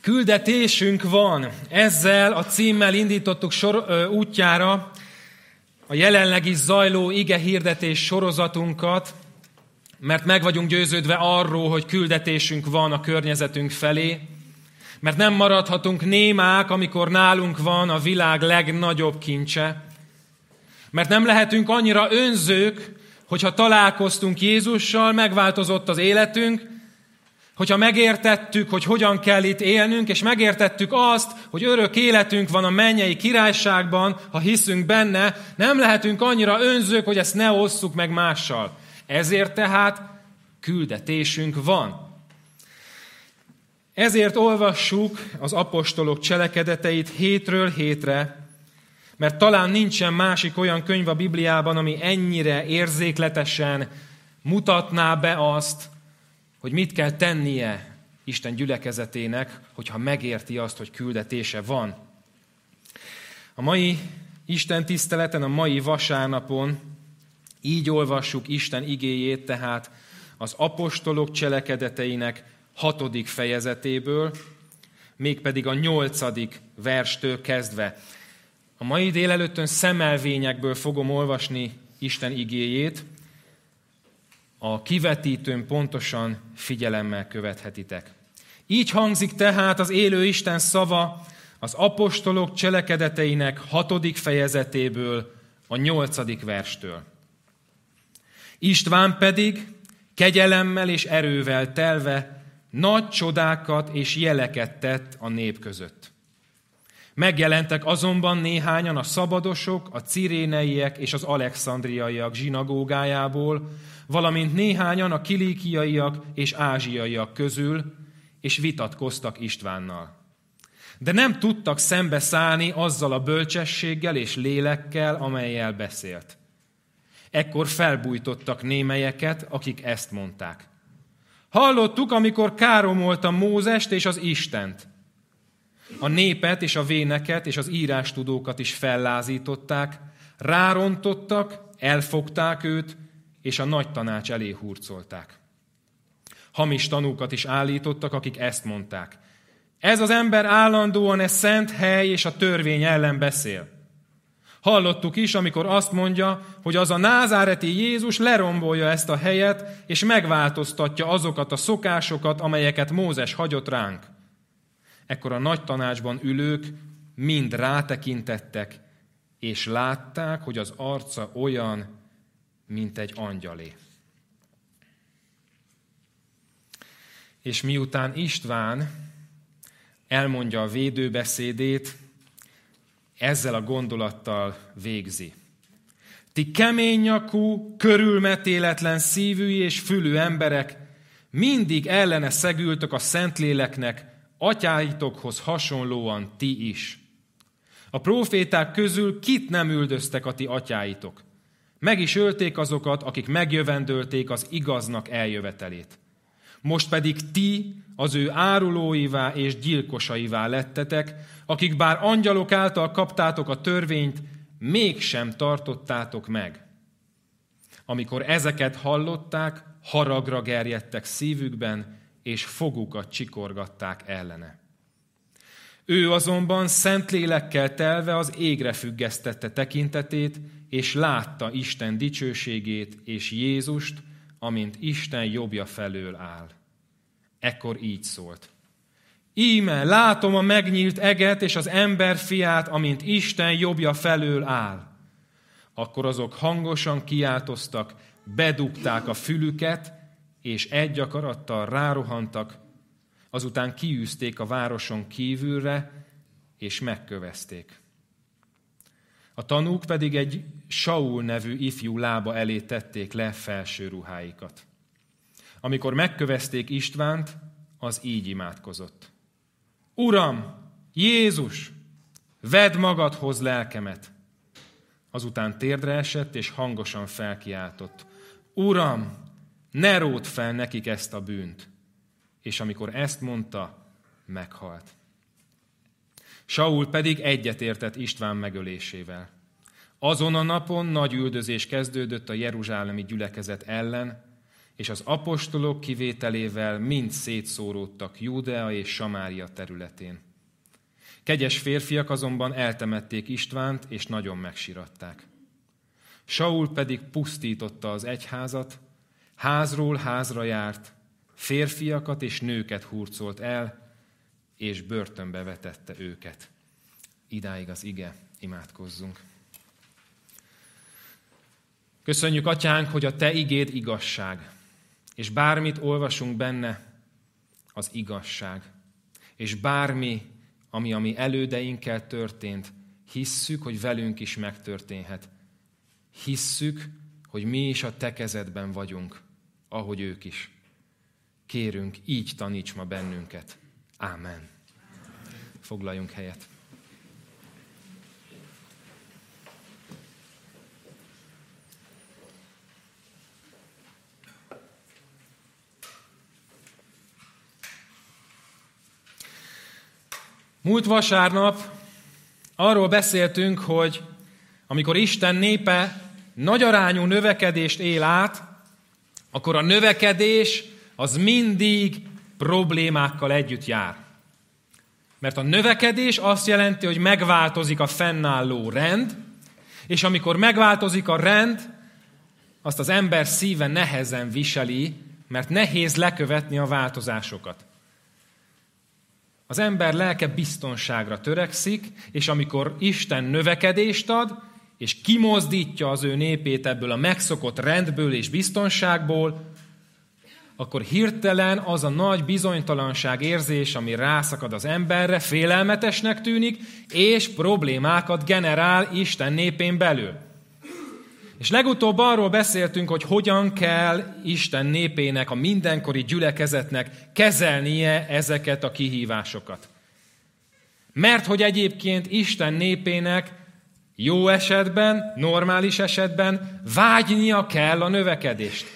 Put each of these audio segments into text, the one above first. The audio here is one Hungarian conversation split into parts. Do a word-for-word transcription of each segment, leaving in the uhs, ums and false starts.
Küldetésünk van. Ezzel a címmel indítottuk sor, ö, útjára a jelenleg is zajló igehirdetés sorozatunkat, mert meg vagyunk győződve arról, hogy küldetésünk van a környezetünk felé, mert nem maradhatunk némák, amikor nálunk van a világ legnagyobb kincse, mert nem lehetünk annyira önzők, hogyha találkoztunk Jézussal, megváltozott az életünk, hogyha megértettük, hogy hogyan kell itt élnünk, és megértettük azt, hogy örök életünk van a mennyei királyságban, ha hiszünk benne, nem lehetünk annyira önzők, hogy ezt ne osszuk meg mással. Ezért tehát küldetésünk van. Ezért olvassuk az apostolok cselekedeteit hétről hétre, mert talán nincsen másik olyan könyv a Bibliában, ami ennyire érzékletesen mutatná be azt, hogy mit kell tennie Isten gyülekezetének, hogyha megérti azt, hogy küldetése van. A mai Isten tiszteleten, a mai vasárnapon így olvassuk Isten igéjét, tehát az apostolok cselekedeteinek hatodik fejezetéből, mégpedig a nyolcadik verstől kezdve. A mai délelőttön szemelvényekből fogom olvasni Isten igéjét, a kivetítőn pontosan figyelemmel követhetitek. Így hangzik tehát az élő Isten szava az apostolok cselekedeteinek hatodik fejezetéből, a nyolcadik verstől. István pedig kegyelemmel és erővel telve nagy csodákat és jeleket tett a nép között. Megjelentek azonban néhányan a szabadosok, a ciréneiek és az alexandriaiak zsinagógájából, valamint néhányan a kilíkiaiak és ázsiaiak közül, és vitatkoztak Istvánnal. De nem tudtak szembeszállni azzal a bölcsességgel és lélekkel, amellyel beszélt. Ekkor felbújtottak némelyeket, akik ezt mondták. Hallottuk, amikor káromolta Mózest és az Istent. A népet és a véneket és az írástudókat is fellázították, rárontottak, elfogták őt, és a nagy tanács elé hurcolták. Hamis tanúkat is állítottak, akik ezt mondták. Ez az ember állandóan e szent hely és a törvény ellen beszél. Hallottuk is, amikor azt mondja, hogy az a názáreti Jézus lerombolja ezt a helyet, és megváltoztatja azokat a szokásokat, amelyeket Mózes hagyott ránk. Ekkor a nagy tanácsban ülők mind rátekintettek, és látták, hogy az arca olyan, mint egy angyalé. És miután István elmondja a védőbeszédét, ezzel a gondolattal végzi. Ti keménynyakú, körülmetéletlen szívű és fülű emberek, mindig ellene szegültök a Szentléleknek, atyáitokhoz hasonlóan ti is. A próféták közül kit nem üldöztek a ti atyáitok? Meg is ölték azokat, akik megjövendölték az igaznak eljövetelét. Most pedig ti az ő árulóivá és gyilkosaivá lettetek, akik bár angyalok által kaptátok a törvényt, mégsem tartottátok meg. Amikor ezeket hallották, haragra gerjedtek szívükben, és fogukat csikorgatták ellene. Ő azonban Szentlélekkel telve az égre függesztette tekintetét, és látta Isten dicsőségét és Jézust, amint Isten jobbja felől áll. Ekkor így szólt. Íme, látom a megnyílt eget és az ember fiát, amint Isten jobbja felől áll. Akkor azok hangosan kiáltoztak, bedugták a fülüket, és egy akarattal rárohantak, azután kiűzték a városon kívülre, és megkövezték. A tanúk pedig egy Saul nevű ifjú lába elé tették le felső ruháikat. Amikor megkövezték Istvánt, az így imádkozott. Uram, Jézus, vedd magadhoz lelkemet! Azután térdre esett, és hangosan felkiáltott. Uram, ne ródd fel nekik ezt a bűnt! És amikor ezt mondta, meghalt. Saul pedig egyetértett István megölésével. Azon a napon nagy üldözés kezdődött a jeruzsálemi gyülekezet ellen, és az apostolok kivételével mind szétszóródtak Júdea és Samária területén. Kegyes férfiak azonban eltemették Istvánt, és nagyon megsiratták. Saul pedig pusztította az egyházat, házról házra járt, férfiakat és nőket hurcolt el, és börtönbe vetette őket. Idáig az ige, imádkozzunk. Köszönjük, Atyánk, hogy a Te igéd igazság, és bármit olvasunk benne, az igazság. És bármi, ami a mi elődeinkkel történt, hisszük, hogy velünk is megtörténhet. Hisszük, hogy mi is a Te kezedben vagyunk, ahogy ők is. Kérünk, így taníts ma bennünket. Ámen. Foglaljunk helyet. Múlt vasárnap arról beszéltünk, hogy amikor Isten népe nagyarányú növekedést él át, akkor a növekedés az mindig problémákkal együtt jár. Mert a növekedés azt jelenti, hogy megváltozik a fennálló rend, és amikor megváltozik a rend, azt az ember szíve nehezen viseli, mert nehéz lekövetni a változásokat. Az ember lelke biztonságra törekszik, és amikor Isten növekedést ad, és kimozdítja az ő népét ebből a megszokott rendből és biztonságból, akkor hirtelen az a nagy bizonytalanság érzés, ami rászakad az emberre, félelmetesnek tűnik, és problémákat generál Isten népén belül. És legutóbb arról beszéltünk, hogy hogyan kell Isten népének, a mindenkori gyülekezetnek kezelnie ezeket a kihívásokat. Mert hogy egyébként Isten népének jó esetben, normális esetben vágynia kell a növekedést.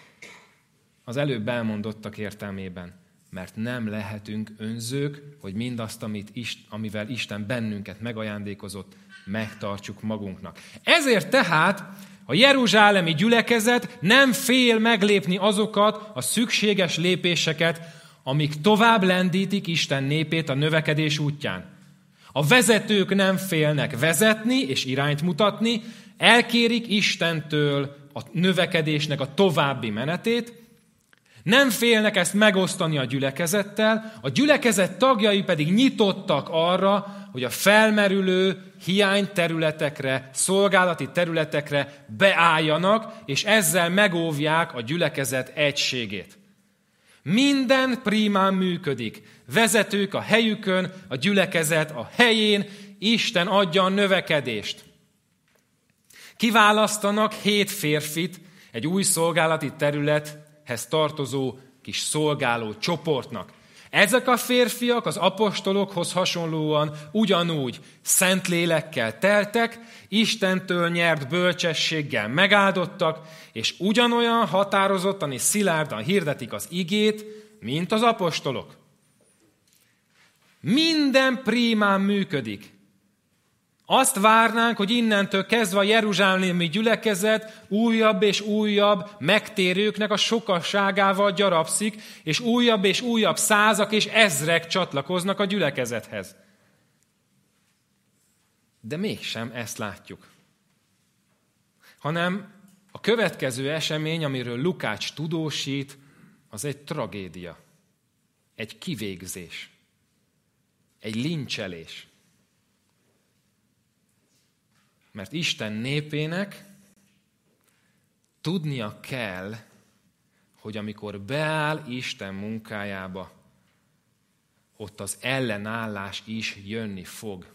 Az előbb elmondottak értelmében. Mert nem lehetünk önzők, hogy mindazt, amit Ist, amivel Isten bennünket megajándékozott, megtartsuk magunknak. Ezért tehát a jeruzsálemi gyülekezet nem fél meglépni azokat a szükséges lépéseket, amik tovább lendítik Isten népét a növekedés útján. A vezetők nem félnek vezetni és irányt mutatni, elkérik Istentől a növekedésnek a további menetét, nem félnek ezt megosztani a gyülekezettel, a gyülekezet tagjai pedig nyitottak arra, hogy a felmerülő hiányterületekre, szolgálati területekre beálljanak, és ezzel megóvják a gyülekezet egységét. Minden prímán működik. Vezetők a helyükön, a gyülekezet a helyén, Isten adja a növekedést. Kiválasztanak hét férfit egy új szolgálati területhez tartozó kis szolgáló csoportnak. Ezek a férfiak az apostolokhoz hasonlóan ugyanúgy szent lélekkel teltek, Istentől nyert bölcsességgel megáldottak, és ugyanolyan határozottan és szilárdan hirdetik az igét, mint az apostolok. Minden prímán működik. Azt várnánk, hogy innentől kezdve a jeruzsálemi gyülekezet újabb és újabb megtérőknek a sokasságával gyarapszik, és újabb és újabb százak és ezrek csatlakoznak a gyülekezethez. De mégsem ezt látjuk. Hanem a következő esemény, amiről Lukács tudósít, az egy tragédia. Egy kivégzés. Egy lincselés. Mert Isten népének tudnia kell, hogy amikor beáll Isten munkájába, ott az ellenállás is jönni fog.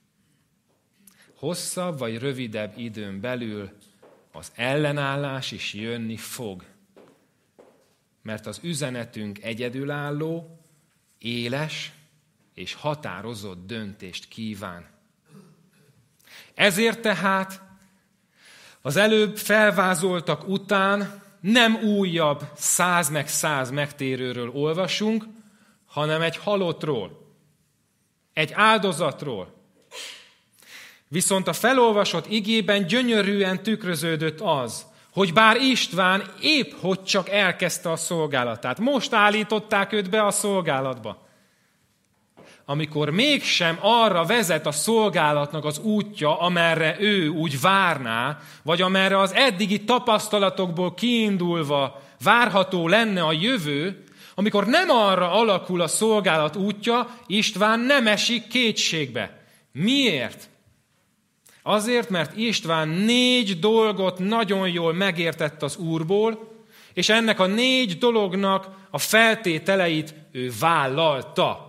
Hosszabb vagy rövidebb időn belül az ellenállás is jönni fog. Mert az üzenetünk egyedülálló, éles és határozott döntést kíván. Ezért tehát az előbb felvázoltak után nem újabb száz meg száz megtérőről olvasunk, hanem egy halottról, egy áldozatról. Viszont a felolvasott igében gyönyörűen tükröződött az, hogy bár István épp hogy csak elkezdte a szolgálatát, most állították őt be a szolgálatba, amikor mégsem arra vezet a szolgálatnak az útja, amerre ő úgy várná, vagy amerre az eddigi tapasztalatokból kiindulva várható lenne a jövő, amikor nem arra alakul a szolgálat útja, István nem esik kétségbe. Miért? Azért, mert István négy dolgot nagyon jól megértett az Úrból, és ennek a négy dolognak a feltételeit ő vállalta.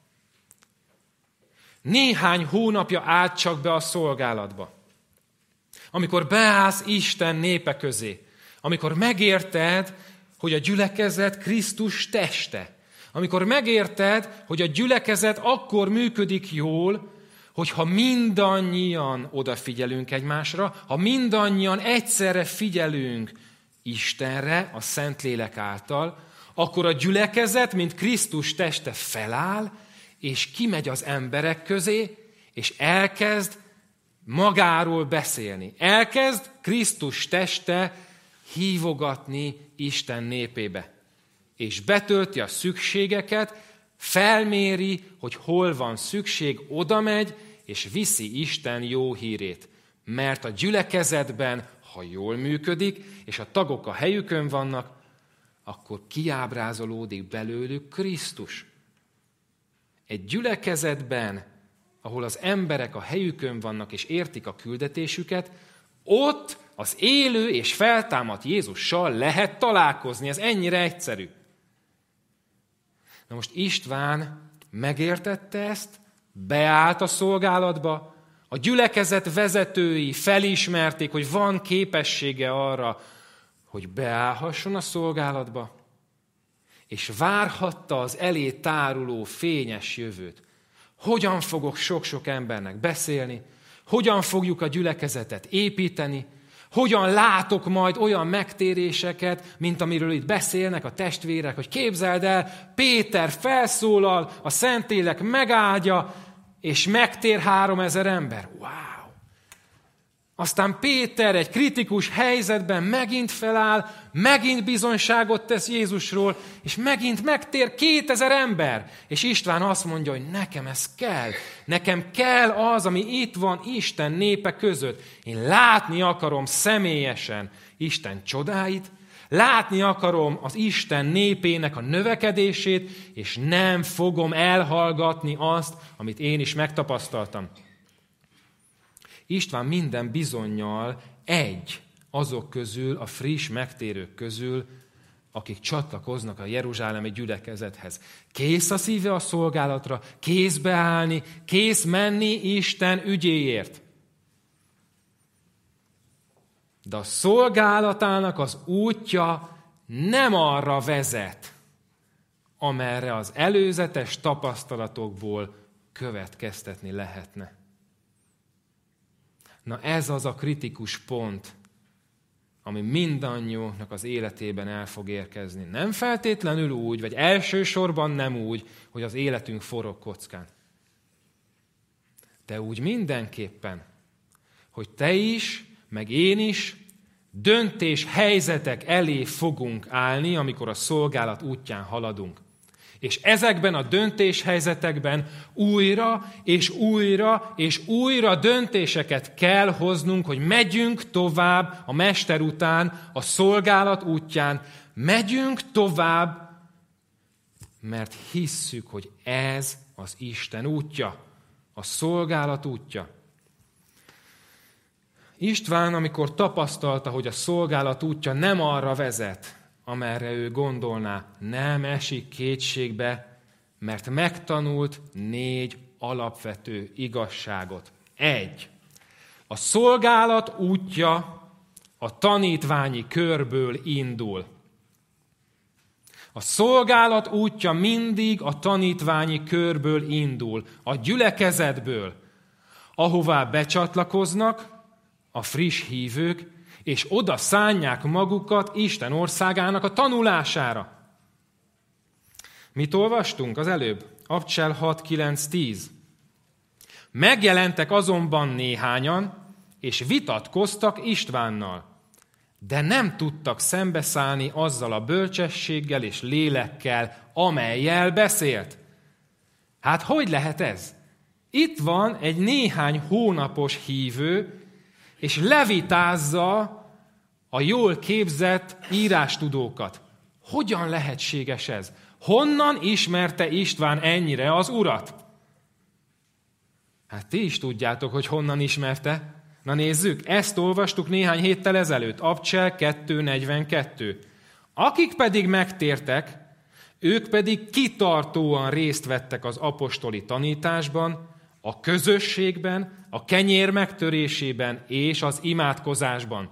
Néhány hónapja állt csak be a szolgálatba. Amikor beállsz Isten népe közé, amikor megérted, hogy a gyülekezet Krisztus teste, amikor megérted, hogy a gyülekezet akkor működik jól, hogyha mindannyian odafigyelünk egymásra, ha mindannyian egyszerre figyelünk Istenre, a Szentlélek által, akkor a gyülekezet, mint Krisztus teste feláll, és kimegy az emberek közé, és elkezd magáról beszélni. Elkezd Krisztus teste hívogatni Isten népébe. És betölti a szükségeket, felméri, hogy hol van szükség, odamegy, és viszi Isten jó hírét. Mert a gyülekezetben, ha jól működik, és a tagok a helyükön vannak, akkor kiábrázolódik belőlük Krisztus. Egy gyülekezetben, ahol az emberek a helyükön vannak és értik a küldetésüket, ott az élő és feltámadt Jézussal lehet találkozni. Ez ennyire egyszerű. Na most István megértette ezt, beállt a szolgálatba, a gyülekezet vezetői felismerték, hogy van képessége arra, hogy beállhasson a szolgálatba, és várhatta az elé táruló fényes jövőt. Hogyan fogok sok-sok embernek beszélni, hogyan fogjuk a gyülekezetet építeni, hogyan látok majd olyan megtéréseket, mint amiről itt beszélnek a testvérek, hogy képzeld el, Péter felszólal, a Szentlélek megáldja, és megtér háromezer ember. Wow! Aztán Péter egy kritikus helyzetben megint feláll, megint bizonyságot tesz Jézusról, és megint megtér kétezer ember. És István azt mondja, hogy nekem ez kell. Nekem kell az, ami itt van Isten népe között. Én látni akarom személyesen Isten csodáit, látni akarom az Isten népének a növekedését, és nem fogom elhallgatni azt, amit én is megtapasztaltam. István minden bizonnyal egy azok közül, a friss megtérők közül, akik csatlakoznak a jeruzsálemi gyülekezethez. Kész a szíve a szolgálatra, kész beállni, kész menni Isten ügyéért. De a szolgálatának az útja nem arra vezet, amerre az előzetes tapasztalatokból következtetni lehetne. Na ez az a kritikus pont, ami mindannyiunknak az életében el fog érkezni. Nem feltétlenül úgy, vagy elsősorban nem úgy, hogy az életünk forog kockán. De úgy mindenképpen, hogy te is, meg én is döntés helyzetek elé fogunk állni, amikor a szolgálat útján haladunk. És ezekben a döntéshelyzetekben újra és újra és újra döntéseket kell hoznunk, hogy megyünk tovább a Mester után, a szolgálat útján. Megyünk tovább, mert hisszük, hogy ez az Isten útja, a szolgálat útja. István, amikor tapasztalta, hogy a szolgálat útja nem arra vezet, amerre ő gondolná, nem esik kétségbe, mert megtanult négy alapvető igazságot. Egy. A szolgálat útja a tanítványi körből indul. A szolgálat útja mindig a tanítványi körből indul, a gyülekezetből, ahová becsatlakoznak a friss hívők, és oda szánják magukat Isten országának a tanulására. Mit olvastunk az előbb? Abcsel hat kilenc tíz. Megjelentek azonban néhányan, és vitatkoztak Istvánnal. de nem tudtak szembeszállni azzal a bölcsességgel és lélekkel, amellyel beszélt. Hát hogy lehet ez? Itt van egy néhány hónapos hívő, és levitázza a jól képzett írástudókat. Hogyan lehetséges ez? Honnan ismerte István ennyire az Urat? Hát ti is tudjátok, hogy honnan ismerte. Na nézzük, ezt olvastuk néhány héttel ezelőtt, Abcsel kettő negyvenkettő. Akik pedig megtértek, ők pedig kitartóan részt vettek az apostoli tanításban, a közösségben, a kenyér megtörésében és az imádkozásban.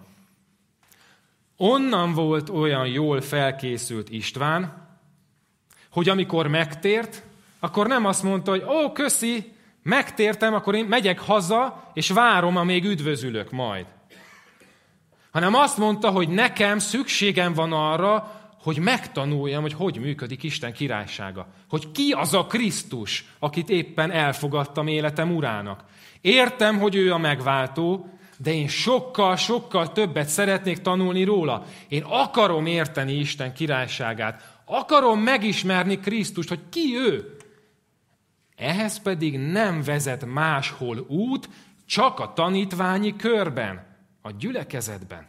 Onnan volt olyan jól felkészült István, hogy amikor megtért, akkor nem azt mondta, hogy ó, köszi, megtértem, akkor én megyek haza, és várom, amíg üdvözülök majd. Hanem azt mondta, hogy nekem szükségem van arra, hogy megtanuljam, hogy hogy működik Isten királysága. Hogy ki az a Krisztus, akit éppen elfogadtam életem urának. Értem, hogy ő a megváltó, de én sokkal, sokkal többet szeretnék tanulni róla. Én akarom érteni Isten királyságát. Akarom megismerni Krisztust, hogy ki ő. Ehhez pedig nem vezet máshol út, csak a tanítványi körben, a gyülekezetben.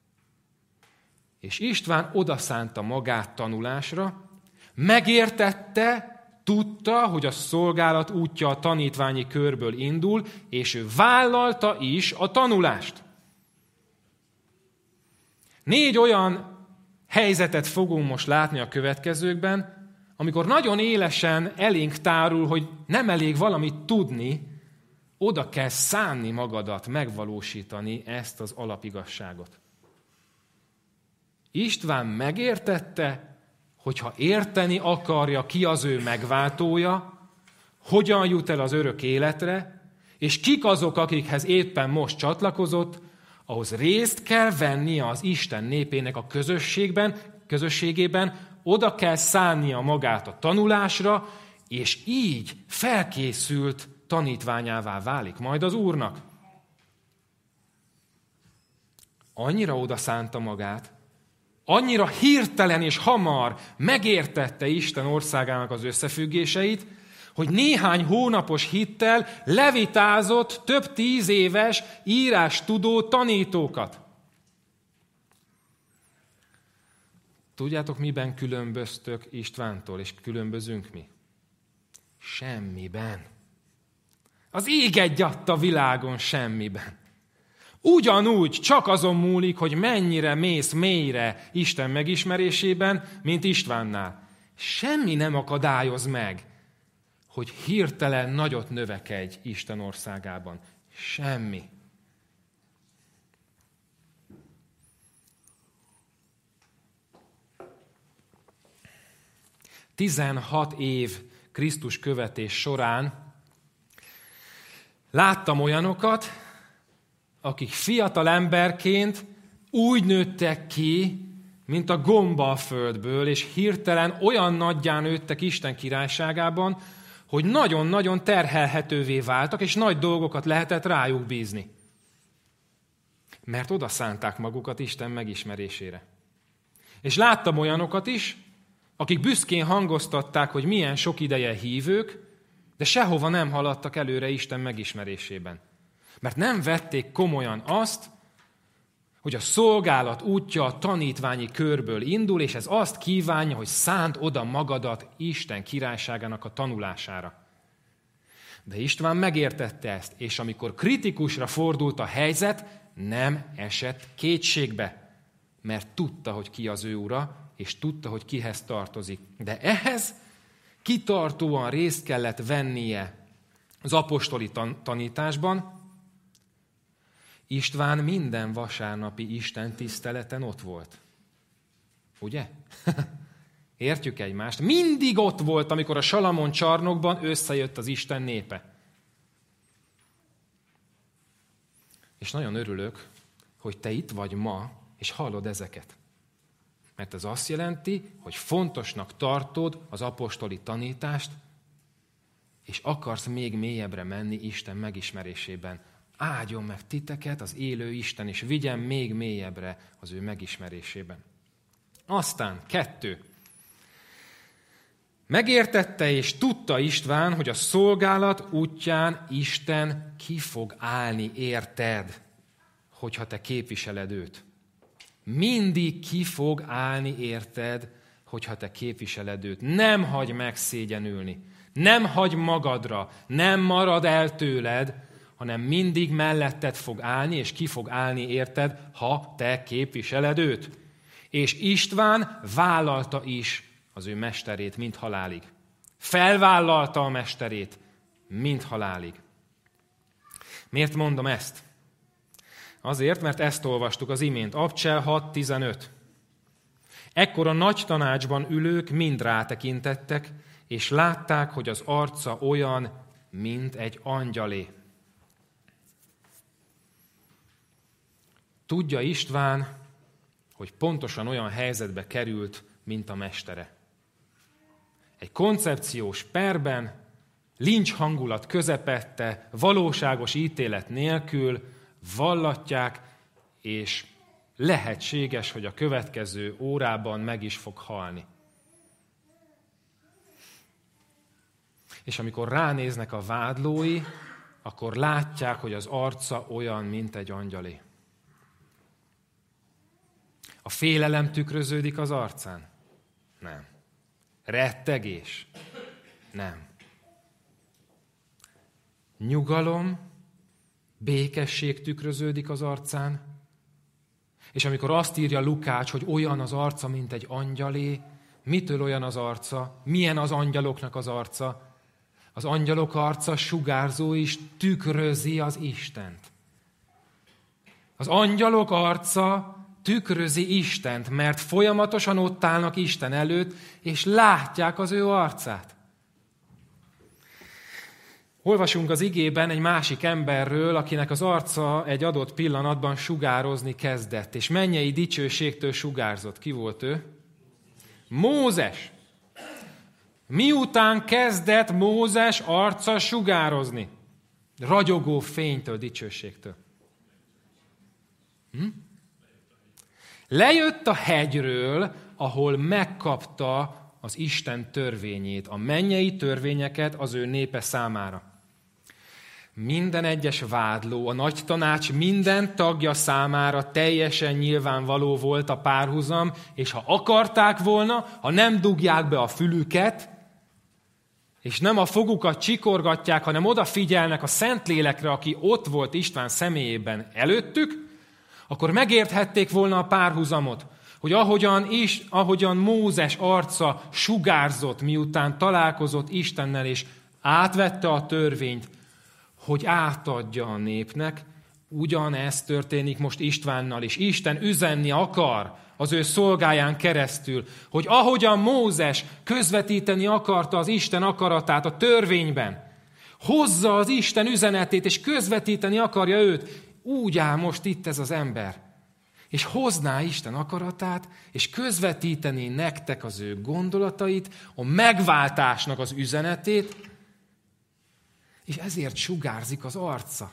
És István odaszánta magát tanulásra, megértette, tudta, hogy a szolgálat útja a tanítványi körből indul, és ő vállalta is a tanulást. Négy olyan helyzetet fogunk most látni a következőkben, amikor nagyon élesen elénk tárul, hogy nem elég valamit tudni, oda kell szánni magadat, megvalósítani ezt az alapigasságot. István megértette, hogyha érteni akarja, ki az ő megváltója, hogyan jut el az örök életre, és kik azok, akikhez éppen most csatlakozott, ahhoz részt kell vennie az Isten népének a közösségben, közösségében, oda kell szánnia magát a tanulásra, és így felkészült tanítványává válik majd az Úrnak. Annyira oda szánta magát, annyira hirtelen és hamar megértette Isten országának az összefüggéseit, hogy néhány hónapos hittel levitázott több tíz éves írástudó tanítókat. Tudjátok, miben különböztök Istvántól, és különbözünk mi? Semmiben. Az ég egyatt a világon semmiben. Ugyanúgy csak azon múlik, hogy mennyire mész mélyre Isten megismerésében, mint Istvánnál. Semmi nem akadályoz meg, hogy hirtelen nagyot növekedj Isten országában. Semmi. tizenhat év Krisztus követés során láttam olyanokat, akik fiatal emberként úgy nőttek ki, mint a gomba a földből, és hirtelen olyan nagyján nőttek Isten királyságában, hogy nagyon-nagyon terhelhetővé váltak, és nagy dolgokat lehetett rájuk bízni. Mert oda szánták magukat Isten megismerésére. És láttam olyanokat is, akik büszkén hangoztatták, hogy milyen sok ideje hívők, de sehova nem haladtak előre Isten megismerésében. Mert nem vették komolyan azt, hogy a szolgálat útja a tanítványi körből indul, és ez azt kívánja, hogy szánd oda magadat Isten királyságának a tanulására. De István megértette ezt, és amikor kritikusra fordult a helyzet, nem esett kétségbe, mert tudta, hogy ki az ő ura, és tudta, hogy kihez tartozik. De ehhez kitartóan részt kellett vennie az apostoli tan- tanításban. István minden vasárnapi Isten tiszteleten ott volt. Ugye? Értjük egymást? Mindig ott volt, amikor a Salamon csarnokban összejött az Isten népe. És nagyon örülök, hogy te itt vagy ma, és hallod ezeket. Mert ez azt jelenti, hogy fontosnak tartod az apostoli tanítást, és akarsz még mélyebbre menni Isten megismerésében. áldjon meg titeket az élő Isten, és vigyen még mélyebbre az ő megismerésében. Aztán kettő. Megértette és tudta István, hogy a szolgálat útján Isten ki fog állni érted, hogyha te képviseled őt. Mindig ki fog állni érted, hogyha te képviseled őt. Nem hagy megszégyenülni, nem hagy magadra, nem marad el tőled, hanem mindig melletted fog állni, és ki fog állni érted, ha te képviseled őt. És István vállalta is az ő mesterét, mint halálig. Felvállalta a mesterét, mint halálig. Miért mondom ezt? Azért, mert ezt olvastuk az imént, Abcsel hat tizenöt. Ekkor a nagy tanácsban ülők mind rátekintettek, és látták, hogy az arca olyan, mint egy angyalé. Tudja István, hogy pontosan olyan helyzetbe került, mint a mestere. Egy koncepciós perben, lincs hangulat közepette, valóságos ítélet nélkül vallatják, és lehetséges, hogy a következő órában meg is fog halni. És amikor ránéznek a vádlói, akkor látják, hogy az arca olyan, mint egy angyalé. A félelem tükröződik az arcán? Nem. Rettegés? Nem. Nyugalom, békesség tükröződik az arcán, és amikor azt írja Lukács, hogy olyan az arca, mint egy angyalé, mitől olyan az arca? Milyen az angyaloknak az arca? Az angyalok arca sugárzó is tükrözi az Istent. Az angyalok arca tükrözi Istent, mert folyamatosan ott állnak Isten előtt, és látják az ő arcát. Olvasunk az igében egy másik emberről, akinek az arca egy adott pillanatban sugározni kezdett, és mennyei dicsőségtől sugárzott. Ki volt ő? Mózes. Miután kezdett Mózes arca sugározni? Ragyogó fénytől, dicsőségtől. Hm? Lejött a hegyről, ahol megkapta az Isten törvényét, a mennyei törvényeket az ő népe számára. Minden egyes vádló, a nagy tanács minden tagja számára teljesen nyilvánvaló volt a párhuzam, és ha akarták volna, ha nem dugják be a fülüket, és nem a fogukat csikorgatják, hanem odafigyelnek a Szentlélekre, aki ott volt István személyében előttük, akkor megérthették volna a párhuzamot, hogy ahogyan, is, ahogyan Mózes arca sugárzott, miután találkozott Istennel, és átvette a törvényt, hogy átadja a népnek, ugyanez történik most Istvánnal is. Isten üzenni akar az ő szolgáján keresztül, hogy ahogyan Mózes közvetíteni akarta az Isten akaratát a törvényben, hozza az Isten üzenetét, és közvetíteni akarja őt, úgy áll most itt ez az ember. És hozná Isten akaratát, és közvetíteni nektek az ő gondolatait, a megváltásnak az üzenetét, és ezért sugárzik az arca.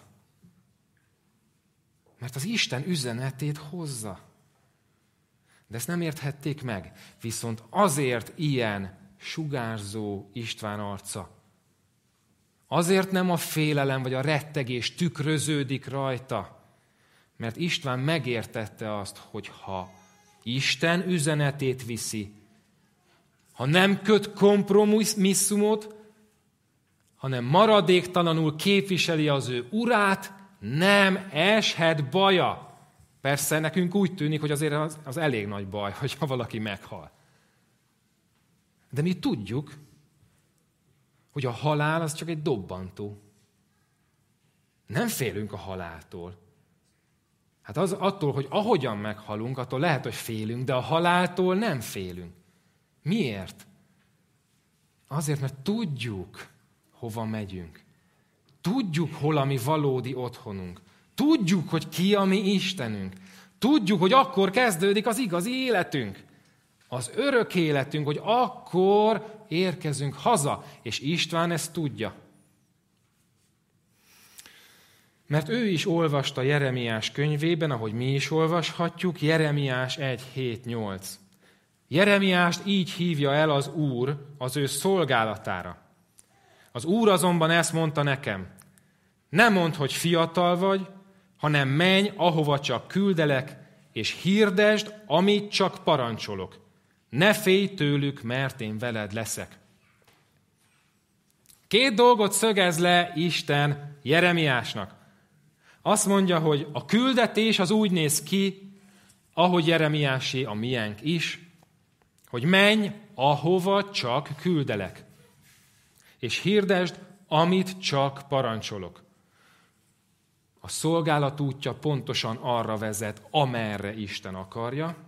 Mert az Isten üzenetét hozza. De ezt nem érthették meg. Viszont azért ilyen sugárzó István arca. Azért nem a félelem vagy a rettegés tükröződik rajta. Mert István megértette azt, hogy ha Isten üzenetét viszi, ha nem köt kompromisszumot, hanem maradéktalanul képviseli az ő urát, nem eshet baja. Persze nekünk úgy tűnik, hogy azért az, az elég nagy baj, hogyha valaki meghal. De mi tudjuk, hogy a halál az csak egy dobbantó. Nem félünk a haláltól. Hát az attól, hogy ahogyan meghalunk, attól lehet, hogy félünk, de a haláltól nem félünk. Miért? Azért, mert tudjuk, hova megyünk. Tudjuk, hol a mi valódi otthonunk. Tudjuk, hogy ki a mi Istenünk. Tudjuk, hogy akkor kezdődik az igazi életünk. Az örök életünk, hogy akkor érkezünk haza. És István ezt tudja. Mert ő is olvasta Jeremiás könyvében, ahogy mi is olvashatjuk, Jeremiás egy hét nyolc. Jeremiást így hívja el az Úr az ő szolgálatára. Az Úr azonban ezt mondta nekem, ne mondd, hogy fiatal vagy, hanem menj, ahova csak küldelek, és hirdesd, amit csak parancsolok. Ne félj tőlük, mert én veled leszek. Két dolgot szögez le Isten Jeremiásnak. Azt mondja, hogy a küldetés az úgy néz ki, ahogy Jeremiásé a miénk is, hogy menj, ahova csak küldelek, és hirdesd, amit csak parancsolok. A szolgálat útja pontosan arra vezet, amerre Isten akarja.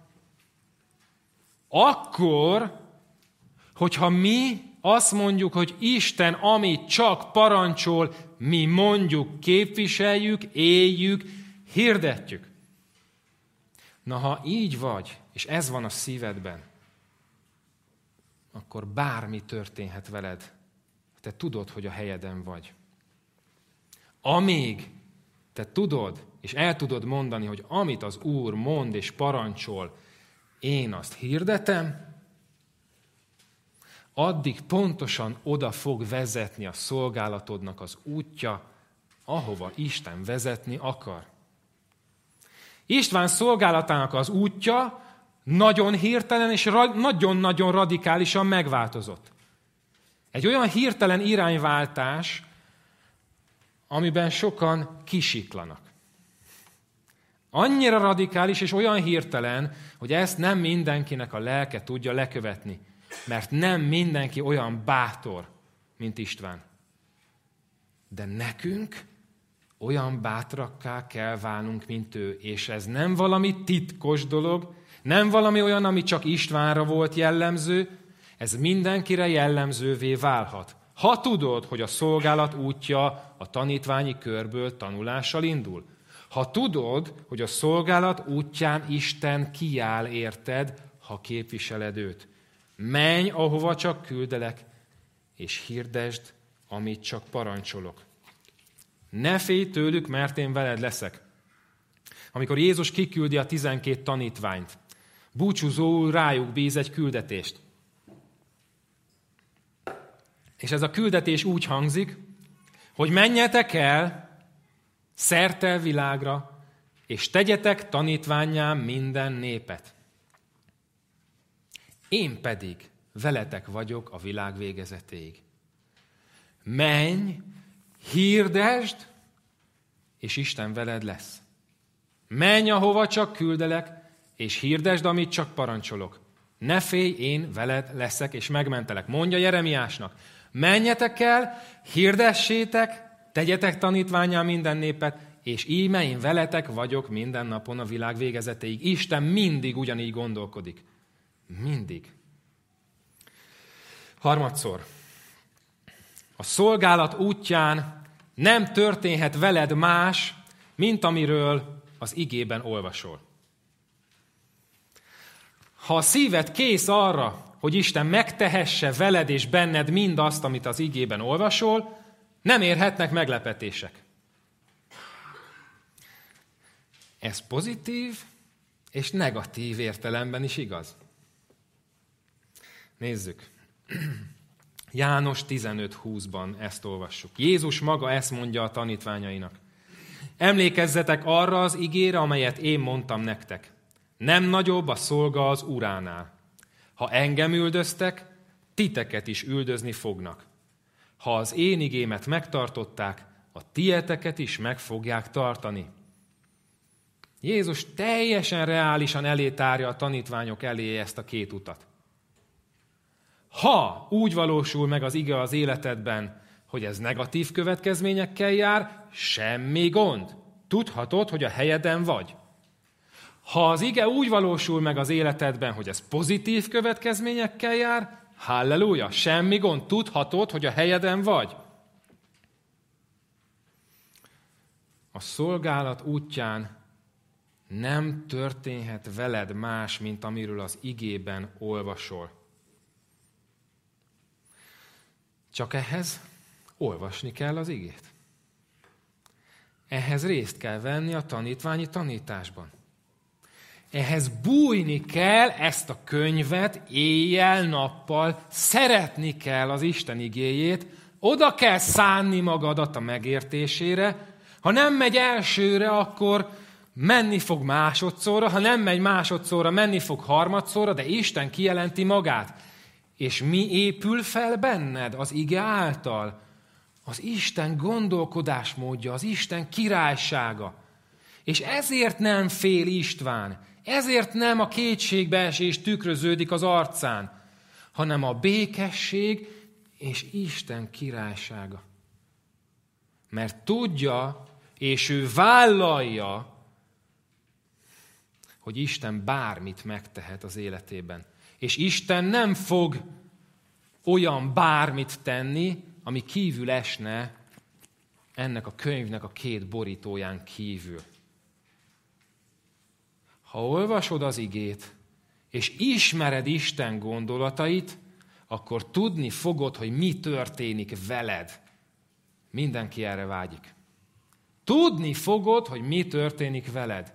Akkor, hogyha mi azt mondjuk, hogy Isten, amit csak parancsol, mi mondjuk, képviseljük, éljük, hirdetjük. Na, ha így vagy, és ez van a szívedben, akkor bármi történhet veled. Te tudod, hogy a helyeden vagy. Amíg te tudod, és el tudod mondani, hogy amit az Úr mond és parancsol, én azt hirdetem, addig pontosan oda fog vezetni a szolgálatodnak az útja, ahova Isten vezetni akar. István szolgálatának az útja nagyon hirtelen és ra- nagyon-nagyon radikálisan megváltozott. Egy olyan hirtelen irányváltás, amiben sokan kisiklanak. Annyira radikális és olyan hirtelen, hogy ezt nem mindenkinek a lelke tudja lekövetni, mert nem mindenki olyan bátor, mint István. De nekünk olyan bátrakká kell válnunk, mint ő, és ez nem valami titkos dolog, nem valami olyan, ami csak Istvánra volt jellemző, ez mindenkire jellemzővé válhat. Ha tudod, hogy a szolgálat útja a tanítványi körből tanulással indul, ha tudod, hogy a szolgálat útján Isten kiáll érted, ha képviseled őt, menj, ahova csak küldelek, és hirdesd, amit csak parancsolok. Ne félj tőlük, mert én veled leszek. Amikor Jézus kiküldi a tizenkét tanítványt, búcsúzóul rájuk bíz egy küldetést. És ez a küldetés úgy hangzik, hogy menjetek el szerte világra, és tegyetek tanítvánnyá minden népet. Én pedig veletek vagyok a világ végezetéig. Menj, hirdesd, és Isten veled lesz. Menj, ahova csak küldelek, és hirdesd, amit csak parancsolok. Ne félj, én veled leszek, és megmentelek. Mondja Jeremiásnak, menjetek el, hirdessétek, tegyetek tanítvánnyá minden népet, és íme én veletek vagyok minden napon a világ végezetéig. Isten mindig ugyanígy gondolkodik. Mindig. Harmadszor. A szolgálat útján nem történhet veled más, mint amiről az igében olvasol. Ha a szíved kész arra, hogy Isten megtehesse veled és benned mindazt, amit az igében olvasol, nem érhetnek meglepetések. Ez pozitív és negatív értelemben is igaz. Nézzük. János tizenöt húszban ezt olvassuk. Jézus maga ezt mondja a tanítványainak. Emlékezzetek arra az igére, amelyet én mondtam nektek. Nem nagyobb a szolga az uránál. Ha engem üldöztek, titeket is üldözni fognak. Ha az én igémet megtartották, a tieteket is meg fogják tartani. Jézus teljesen reálisan elétárja a tanítványok elé ezt a két utat. Ha úgy valósul meg az ige az életedben, hogy ez negatív következményekkel jár, semmi gond. Tudhatod, hogy a helyeden vagy. Ha az ige úgy valósul meg az életedben, hogy ez pozitív következményekkel jár, halleluja, semmi gond. Tudhatod, hogy a helyeden vagy. A szolgálat útján nem történhet veled más, mint amiről az igében olvasol. Csak ehhez olvasni kell az igét. ehhez részt kell venni a tanítványi tanításban. Ehhez bújni kell ezt a könyvet éjjel-nappal, szeretni kell az Isten igéjét, oda kell szánni magadat a megértésére. Ha nem megy elsőre, akkor menni fog másodszorra, ha nem megy másodszorra, menni fog harmadszorra, de Isten kijelenti magát. És mi épül fel benned az ige által? Az Isten gondolkodásmódja, az Isten királysága. És ezért nem fél István, ezért nem a kétségbeesés tükröződik az arcán, hanem a békesség és Isten királysága. Mert tudja, és ő vállalja, hogy Isten bármit megtehet az életében. És Isten nem fog olyan bármit tenni, ami kívül esne ennek a könyvnek a két borítóján kívül. Ha olvasod az igét, és ismered Isten gondolatait, akkor tudni fogod, hogy mi történik veled. Mindenki erre vágyik. Tudni fogod, hogy mi történik veled.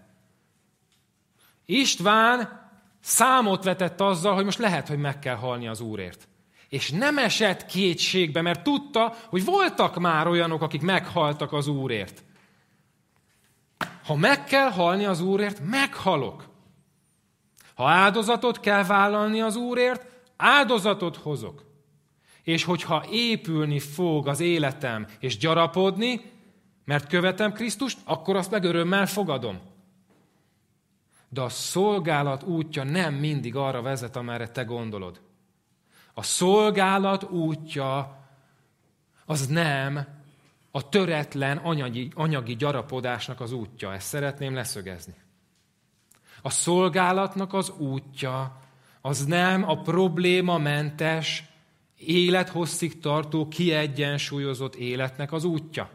István számot vetett azzal, hogy most lehet, hogy meg kell halni az Úrért. És nem esett kétségbe, mert tudta, hogy voltak már olyanok, akik meghaltak az Úrért. Ha meg kell halni az Úrért, meghalok. Ha áldozatot kell vállalni az Úrért, áldozatot hozok. És hogyha épülni fog az életem, és gyarapodni, mert követem Krisztust, akkor azt meg örömmel fogadom. De a szolgálat útja nem mindig arra vezet, amerre te gondolod. A szolgálat útja az nem a töretlen anyagi, anyagi gyarapodásnak az útja. Ezt szeretném leszögezni. A szolgálatnak az útja az nem a problémamentes, élethosszig tartó, kiegyensúlyozott életnek az útja.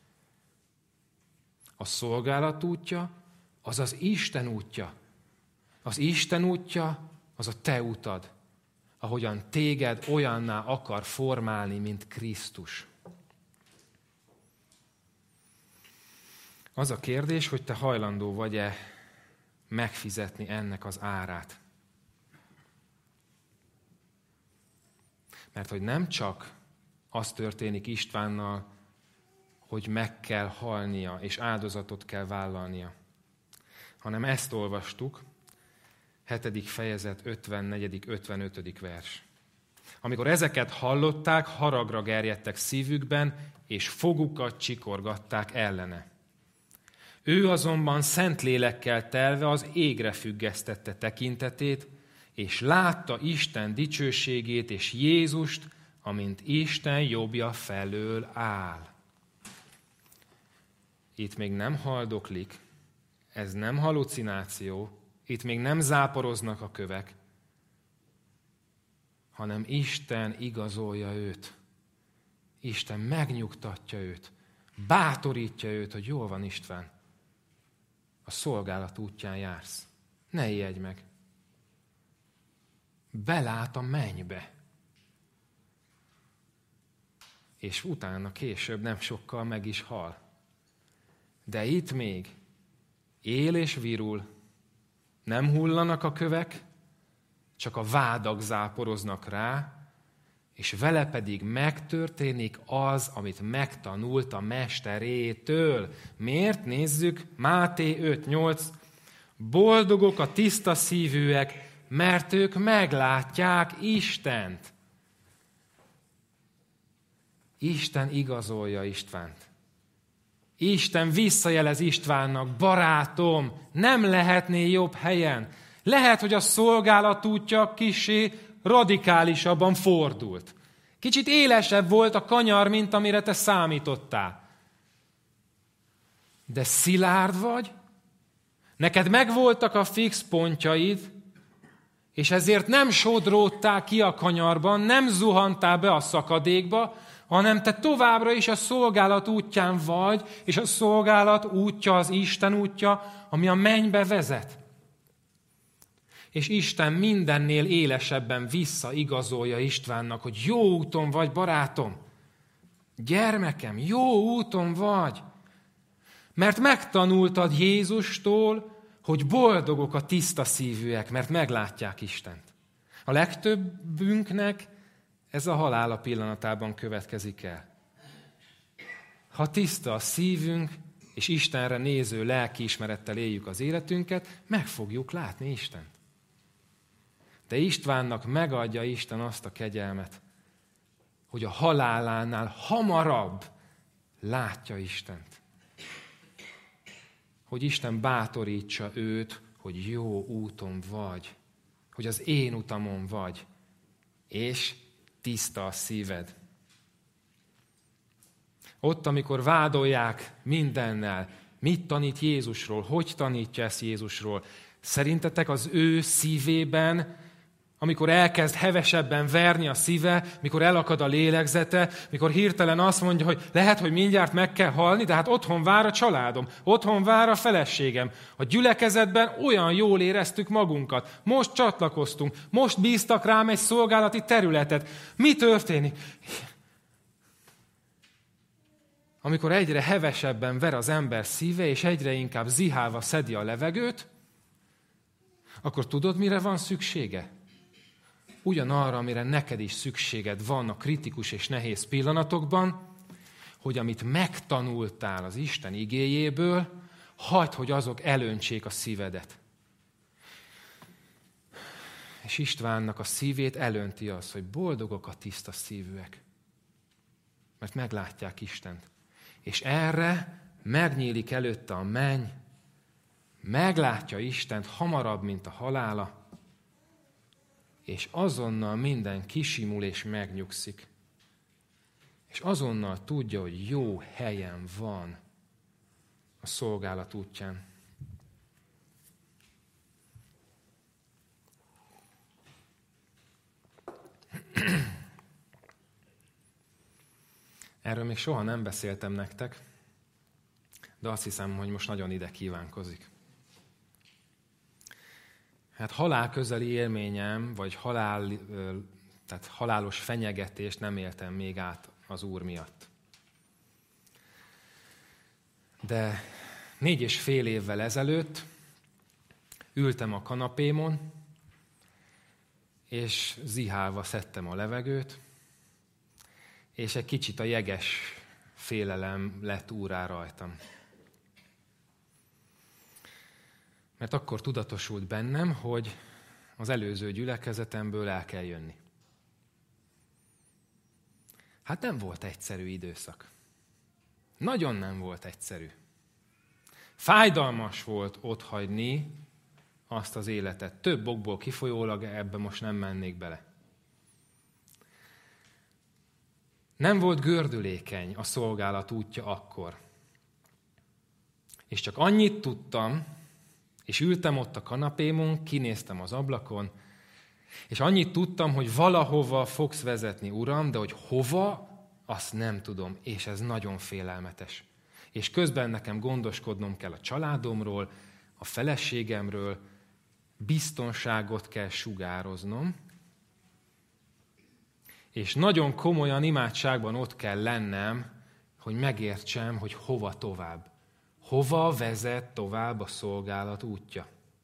A szolgálat útja az az Isten útja. Az Isten útja az a te utad, ahogyan téged olyanná akar formálni, mint Krisztus. Az a kérdés, hogy te hajlandó vagy-e megfizetni ennek az árát. Mert hogy nem csak az történik Istvánnal, hogy meg kell halnia, és áldozatot kell vállalnia, hanem ezt olvastuk, hetedik fejezet, ötvennegyedik, ötvenötödik vers. Amikor ezeket hallották, haragra gerjedtek szívükben, és fogukat csikorgatták ellene. Ő azonban szent lélekkel telve az égre függesztette tekintetét, és látta Isten dicsőségét és Jézust, amint Isten jobbja felől áll. Itt még nem haldoklik, ez nem halucináció, itt még nem záporoznak a kövek, hanem Isten igazolja őt. Isten megnyugtatja őt, bátorítja őt, hogy jól van István. A szolgálat útján jársz. Ne ijedj meg. Belát a mennybe. És utána később nem sokkal meg is hal. De itt még él és virul, nem hullanak a kövek, csak a vádak záporoznak rá, és vele pedig megtörténik az, amit megtanult a mesterétől. Miért? Nézzük, Máté öt nyolc. Boldogok a tiszta szívűek, mert ők meglátják Istent. Isten igazolja Istvánt. Isten visszajelez Istvánnak, barátom, nem lehetnél jobb helyen. Lehet, hogy a szolgálat útja kissé radikálisabban fordult. Kicsit élesebb volt a kanyar, mint amire te számítottál. De szilárd vagy, neked megvoltak a fix pontjaid, és ezért nem sodródtál ki a kanyarban, nem zuhantál be a szakadékba, hanem te továbbra is a szolgálat útján vagy, és a szolgálat útja az Isten útja, ami a mennybe vezet. És Isten mindennél élesebben visszaigazolja Istvánnak, hogy jó úton vagy, barátom. Gyermekem, jó úton vagy. Mert megtanultad Jézustól, hogy boldogok a tiszta szívűek, mert meglátják Istent. A legtöbbünknek ez a halála pillanatában következik el. Ha tiszta a szívünk, és Istenre néző lelkiismerettel éljük az életünket, meg fogjuk látni Istent. De Istvánnak megadja Isten azt a kegyelmet, hogy a halálánál hamarabb látja Istent. Hogy Isten bátorítsa őt, hogy jó úton vagy, hogy az én utamon vagy, és tiszta a szíved. Ott, amikor vádolják mindennel, mit tanít Jézusról, hogy tanítja ezt Jézusról, szerintetek az ő szívében, amikor elkezd hevesebben verni a szíve, mikor elakad a lélegzete, mikor hirtelen azt mondja, hogy lehet, hogy mindjárt meg kell halni, de hát otthon vár a családom, otthon vár a feleségem. A gyülekezetben olyan jól éreztük magunkat, most csatlakoztunk, most bíztak rám egy szolgálati területet. Mi történik? Amikor egyre hevesebben ver az ember szíve, és egyre inkább zihálva szedi a levegőt, akkor tudod, mire van szüksége? Ugyanarra, amire neked is szükséged van a kritikus és nehéz pillanatokban, hogy amit megtanultál az Isten igéjéből, hagyd, hogy azok elöntsék a szívedet. És Istvánnak a szívét elönti az, hogy boldogok a tiszta szívűek, mert meglátják Istent. És erre megnyílik előtte a menny, meglátja Istent hamarabb, mint a halála, és azonnal minden kisimul és megnyugszik. És azonnal tudja, hogy jó helyen van a szolgálat útján. Erről még soha nem beszéltem nektek, de azt hiszem, hogy most nagyon ide kívánkozik. Hát halál közeli élményem, vagy halál, tehát halálos fenyegetést nem éltem még át az Úr miatt. De négy és fél évvel ezelőtt ültem a kanapémon, és zihálva szedtem a levegőt, és egy kicsit a jeges félelem lett úrrá rajtam. Mert akkor tudatosult bennem, hogy az előző gyülekezetemből el kell jönni. Hát nem volt egyszerű időszak. Nagyon nem volt egyszerű. Fájdalmas volt otthagyni azt az életet. Több okból kifolyólag ebbe most nem mennék bele. Nem volt gördülékeny a szolgálat útja akkor. És csak annyit tudtam, és ültem ott a kanapémon, kinéztem az ablakon, és annyit tudtam, hogy valahova fogsz vezetni, Uram, de hogy hova, azt nem tudom, és ez nagyon félelmetes. És közben nekem gondoskodnom kell a családomról, a feleségemről, biztonságot kell sugároznom, és nagyon komolyan imádságban ott kell lennem, hogy megértsem, hogy hova tovább. Hova vezet tovább a szolgálat útja?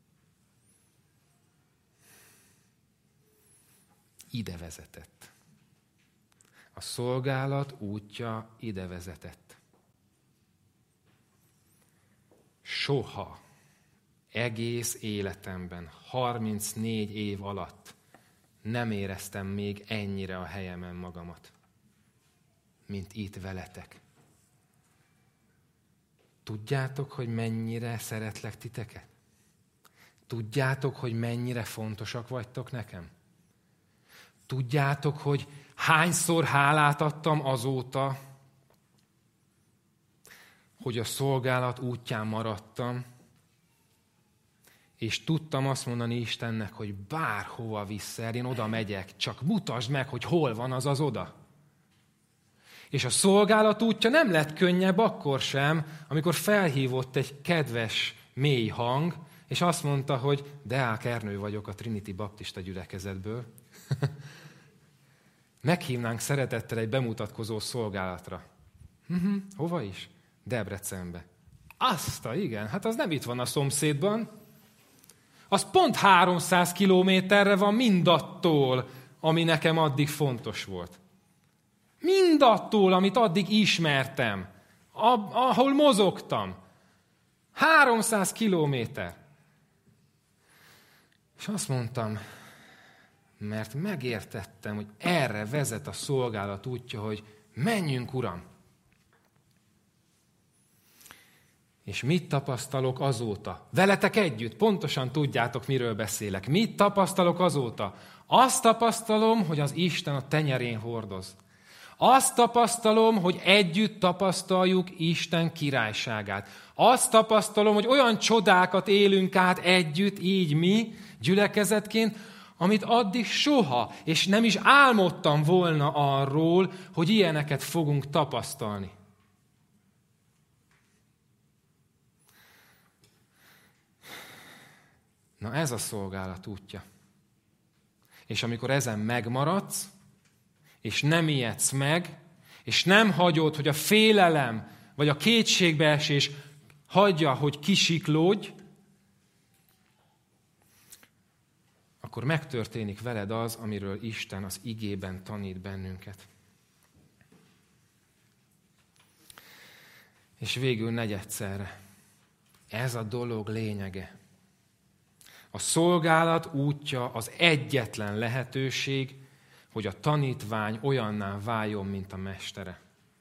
Ide vezetett. A szolgálat útja ide vezetett. Soha, egész életemben, harmincnégy év alatt nem éreztem még ennyire a helyemen magamat, mint itt veletek. Tudjátok, hogy mennyire szeretlek titeket? Tudjátok, hogy mennyire fontosak vagytok nekem? Tudjátok, hogy hányszor hálát adtam azóta, hogy a szolgálat útján maradtam, és tudtam azt mondani Istennek, hogy bárhova visz el, én oda megyek, csak mutasd meg, hogy hol van az az oda. És a szolgálat útja nem lett könnyebb akkor sem, amikor felhívott egy kedves, mély hang, és azt mondta, hogy Deák Ernő vagyok a Trinity Baptista gyülekezetből. Meghívnánk szeretettel egy bemutatkozó szolgálatra. Uh-huh. Hova is? Debrecenbe. Azt a, igen, hát az nem itt van a szomszédban. Az pont háromszáz kilométerre van mindattól, ami nekem addig fontos volt. Mindattól, amit addig ismertem, ahol mozogtam. háromszáz kilométer. És azt mondtam, mert megértettem, hogy erre vezet a szolgálat útja, hogy menjünk, Uram. És mit tapasztalok azóta? Veletek együtt, pontosan tudjátok, miről beszélek. Mit tapasztalok azóta? Azt tapasztalom, hogy az Isten a tenyerén hordoz. Azt tapasztalom, hogy együtt tapasztaljuk Isten királyságát. Azt tapasztalom, hogy olyan csodákat élünk át együtt, így mi, gyülekezetként, amit addig soha, és nem is álmodtam volna arról, hogy ilyeneket fogunk tapasztalni. Na ez a szolgálat útja. És amikor ezen megmaradsz, és nem ijedsz meg, és nem hagyod, hogy a félelem, vagy a kétségbeesés hagyja, hogy kisiklódj, akkor megtörténik veled az, amiről Isten az igében tanít bennünket. És végül negyedszerre. Ez a dolog lényege. A szolgálat útja az egyetlen lehetőség, hogy a tanítvány olyanná váljon, mint a mestere.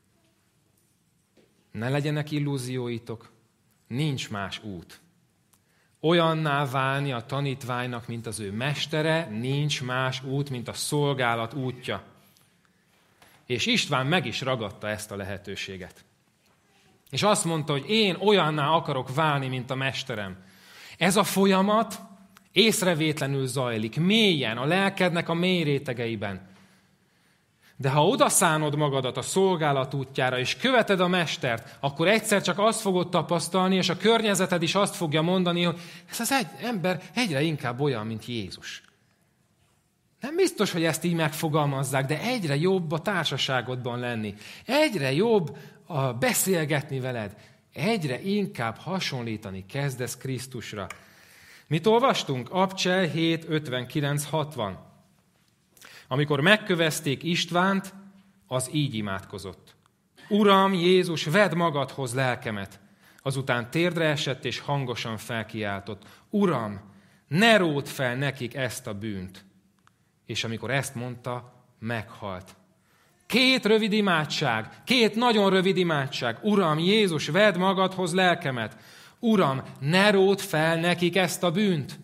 Ne legyenek illúzióitok, nincs más út. Olyanná válni a tanítványnak, mint az ő mestere, nincs más út, mint a szolgálat útja. És István meg is ragadta ezt a lehetőséget. És azt mondta, hogy én olyanná akarok válni, mint a mesterem. Ez a folyamat észrevétlenül zajlik, mélyen, a lelkednek a mély rétegeiben. De ha odaszánod magadat a szolgálat útjára, és követed a mestert, akkor egyszer csak azt fogod tapasztalni, és a környezeted is azt fogja mondani, hogy ez az egy ember egyre inkább olyan, mint Jézus. Nem biztos, hogy ezt így megfogalmazzák, de egyre jobb a társaságodban lenni. Egyre jobb a beszélgetni veled. Egyre inkább hasonlítani kezdesz Krisztusra. Mit olvastunk? Abcsel hét ötvenkilenc hatvan. Amikor megkövezték Istvánt, az így imádkozott. Uram, Jézus, vedd magadhoz lelkemet. Azután térdre esett és hangosan felkiáltott. Uram, ne ródd fel nekik ezt a bűnt. És amikor ezt mondta, meghalt. Két rövid imádság, két nagyon rövid imádság. Uram, Jézus, vedd magadhoz lelkemet. Uram, ne ródd fel nekik ezt a bűnt.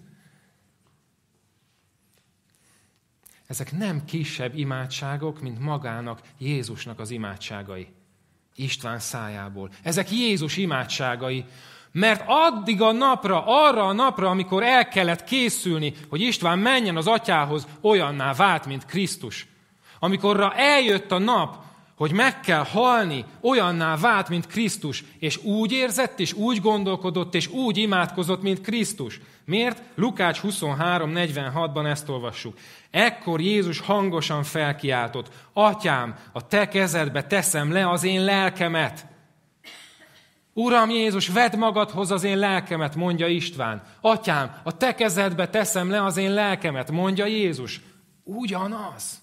Ezek nem kisebb imádságok, mint magának, Jézusnak az imádságai. István szájából. Ezek Jézus imádságai. Mert addig a napra, arra a napra, amikor el kellett készülni, hogy István menjen az atyához, olyanná vált, mint Krisztus. Amikorra eljött a nap, hogy meg kell halni, olyanná vált, mint Krisztus, és úgy érzett, és úgy gondolkodott, és úgy imádkozott, mint Krisztus. Miért? Lukács huszonhárom negyvenhatban ezt olvassuk. Ekkor Jézus hangosan felkiáltott, Atyám, a te kezedbe teszem le az én lelkemet. Uram Jézus, vedd magadhoz az én lelkemet, mondja István. Atyám, a te kezedbe teszem le az én lelkemet, mondja Jézus. Ugyanaz.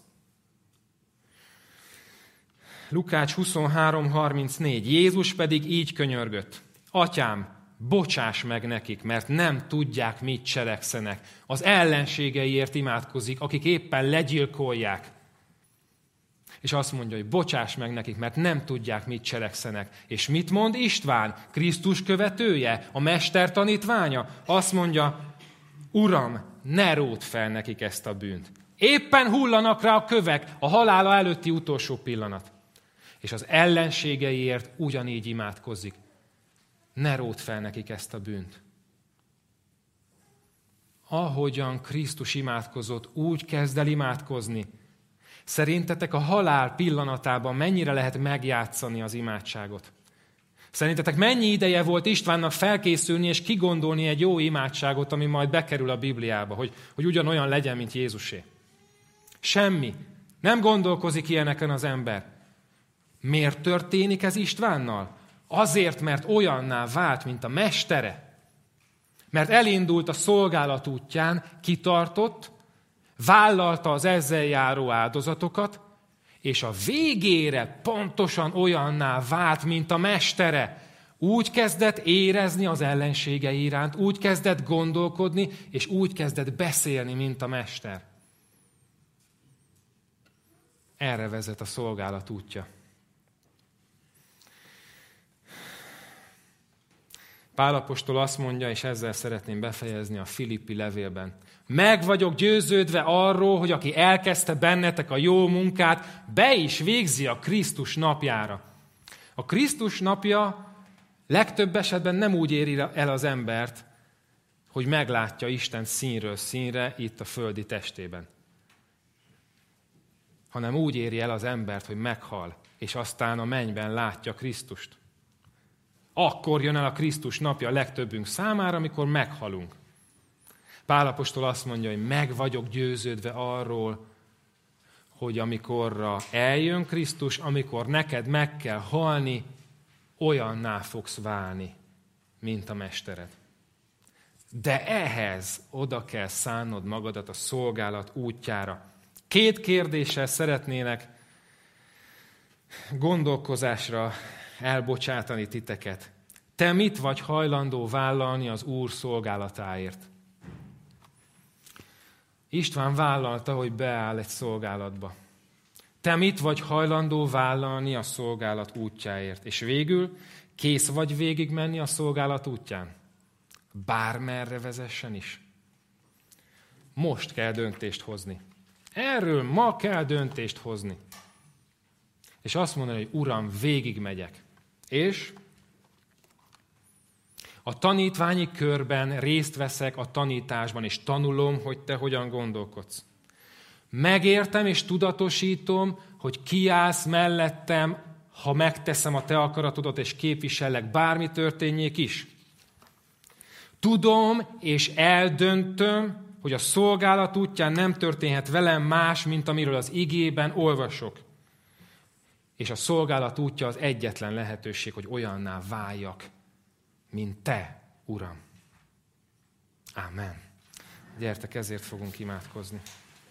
Lukács huszonhárom harmincnégy. Jézus pedig így könyörgött. Atyám, bocsáss meg nekik, mert nem tudják, mit cselekszenek. Az ellenségeiért imádkozik, akik éppen legyilkolják. És azt mondja, hogy bocsáss meg nekik, mert nem tudják, mit cselekszenek. És mit mond István? Krisztus követője? A mester tanítványa? Azt mondja, Uram, ne ródd fel nekik ezt a bűnt. Éppen hullanak rá a kövek, a halála előtti utolsó pillanat. És az ellenségeiért ugyanígy imádkozzik. Ne ródd fel nekik ezt a bűnt. Ahogyan Krisztus imádkozott, úgy kezd el imádkozni. Szerintetek a halál pillanatában mennyire lehet megjátszani az imádságot? Szerintetek mennyi ideje volt Istvánnak felkészülni és kigondolni egy jó imádságot, ami majd bekerül a Bibliába, hogy, hogy ugyanolyan legyen, mint Jézusé? Semmi. Nem gondolkozik ilyeneken az ember. Miért történik ez Istvánnal? Azért, mert olyanná vált, mint a mestere. Mert elindult a szolgálat útján, kitartott, vállalta az ezzel járó áldozatokat, és a végére pontosan olyanná vált, mint a mestere. Úgy kezdett érezni az ellenségei iránt, úgy kezdett gondolkodni, és úgy kezdett beszélni, mint a mester. Erre vezet a szolgálat útja. Pál apostol azt mondja, és ezzel szeretném befejezni a Filippi levélben. Meg vagyok győződve arról, hogy aki elkezdte bennetek a jó munkát, be is végzi a Krisztus napjára. A Krisztus napja legtöbb esetben nem úgy éri el az embert, hogy meglátja Isten színről színre itt a földi testében. Hanem úgy éri el az embert, hogy meghal, és aztán a mennyben látja Krisztust. Akkor jön el a Krisztus napja a legtöbbünk számára, amikor meghalunk. Pál apostol azt mondja, hogy meg vagyok győződve arról, hogy amikorra eljön Krisztus, amikor neked meg kell halni, olyanná fogsz válni, mint a mestered. De ehhez oda kell szánnod magadat a szolgálat útjára. Két kérdéssel szeretnének gondolkozásra elbocsátani titeket. Te mit vagy hajlandó vállalni az Úr szolgálatáért? István vállalta, hogy beáll egy szolgálatba. Te mit vagy hajlandó vállalni a szolgálat útjáért? És végül kész vagy végigmenni a szolgálat útján? Bármerre vezessen is. Most kell döntést hozni. Erről ma kell döntést hozni. És azt mondani, hogy Uram, végigmegyek. És a tanítványi körben részt veszek a tanításban, és tanulom, hogy te hogyan gondolkodsz. Megértem és tudatosítom, hogy kiállsz mellettem, ha megteszem a te akaratodat, és képvisellek, bármi történjék is. Tudom és eldöntöm, hogy a szolgálat útján nem történhet velem más, mint amiről az igében olvasok. És a szolgálat útja az egyetlen lehetőség, hogy olyanná váljak, mint te, Uram. Ámen. Gyertek, ezért fogunk imádkozni.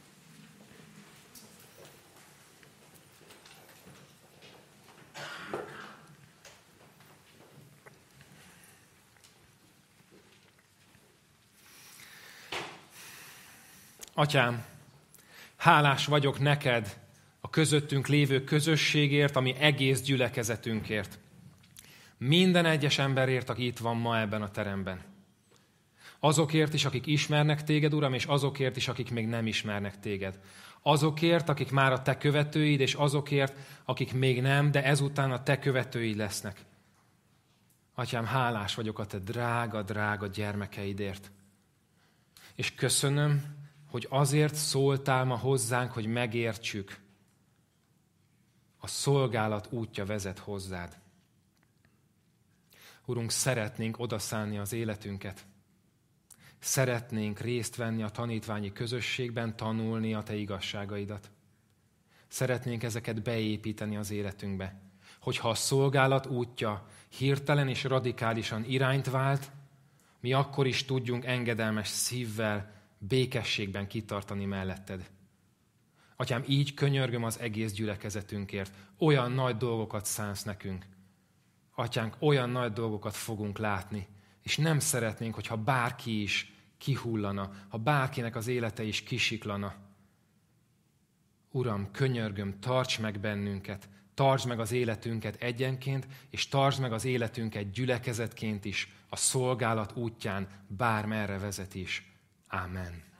Atyám, hálás vagyok neked a közöttünk lévő közösségért, ami egész gyülekezetünkért. Minden egyes emberért, aki itt van ma ebben a teremben. Azokért is, akik ismernek téged, Uram, és azokért is, akik még nem ismernek téged. Azokért, akik már a te követőid, és azokért, akik még nem, de ezután a te követőid lesznek. Atyám, hálás vagyok a te drága, drága gyermekeidért. És köszönöm, hogy azért szóltál ma hozzánk, hogy megértsük. A szolgálat útja vezet hozzád. Urunk, szeretnénk odaszánni az életünket. Szeretnénk részt venni a tanítványi közösségben, tanulni a te igazságaidat. Szeretnénk ezeket beépíteni az életünkbe. Hogyha a szolgálat útja hirtelen és radikálisan irányt vált, mi akkor is tudjunk engedelmes szívvel, békességben kitartani melletted. Atyám, így könyörgöm az egész gyülekezetünkért. Olyan nagy dolgokat szánsz nekünk. Atyánk, olyan nagy dolgokat fogunk látni, és nem szeretnénk, hogyha bárki is kihullana, ha bárkinek az élete is kisiklana. Uram, könyörgöm, tarts meg bennünket, tartsd meg az életünket egyenként, és tartsd meg az életünket gyülekezetként is, a szolgálat útján, bármerre vezet is. Ámen.